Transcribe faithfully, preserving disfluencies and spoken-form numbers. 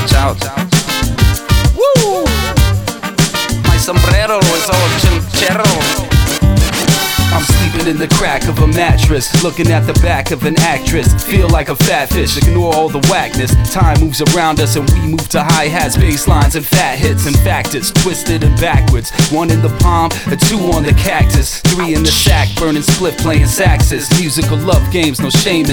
watch out. Woo! My sombrero is all chinchero. I'm sleeping in the crack of a mattress, looking at the back of an actress. Feel like a fat fish, ignore all the whackness. Time moves around us and we move to hi-hats, bass lines and fat hits. In fact, it's twisted and backwards. One in the palm, a two on the cactus, three in the sack, burning split, playing saxes. Musical love games, no shame in